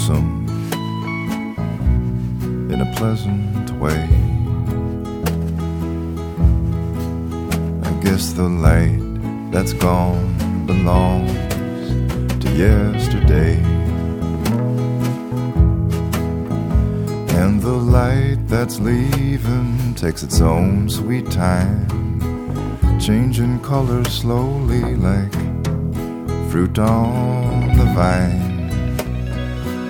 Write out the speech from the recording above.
lonesome in a pleasant way. I guess the light that's gone belongs to yesterday, and the light that's leaving takes its own sweet time, changing colors slowly like fruit on the vine.